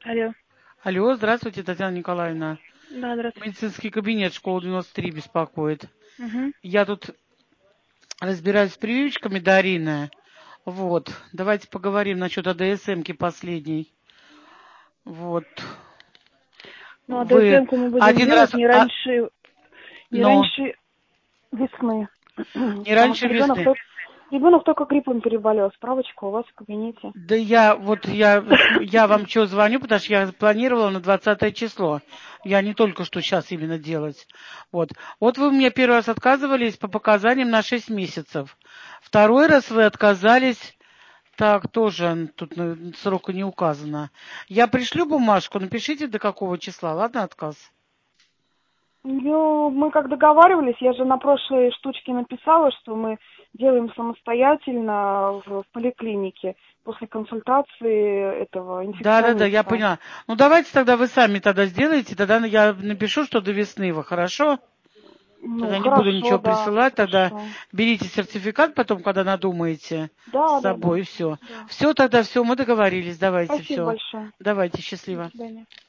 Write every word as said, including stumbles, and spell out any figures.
Алло. Алло, здравствуйте, Татьяна Николаевна. Да, здравствуйте. Медицинский кабинет школы девяносто три беспокоит. Угу. Я тут разбираюсь с прививочками Дарина. Вот, давайте поговорим насчет АДСМ-ки последней. Вот. Ну, а Вы ДСМ-ку мы будем один раз, делать не а, раньше, не но раньше весны. не Потому раньше что ребенок весны. только, ребенок только гриппом переболел. Справочка у вас в кабинете. Да я, вот я, я вам что звоню, потому что я планировала на двадцатое число. Я не только что сейчас именно делать. Вот. Вот вы мне первый раз отказывались по показаниям на шесть месяцев. Второй раз вы отказались, так, тоже тут ну, срока не указано. Я пришлю бумажку, напишите до какого числа, ладно, отказ? Ну, мы как договаривались, я же на прошлой штучке написала, что мы делаем самостоятельно в, в поликлинике после консультации этого Да, да, да, я инфекциониста. поняла. Ну давайте тогда вы сами тогда сделаете, тогда я напишу, что до весны вы, хорошо? Ну, Тогда не буду хорошо, ничего да, присылать, тогда хорошо. берите сертификат потом, когда надумаете с Да, да, да, собой, все. да. Все тогда, все, мы договорились, давайте, Спасибо все. большое. Давайте, До счастливо. свидания.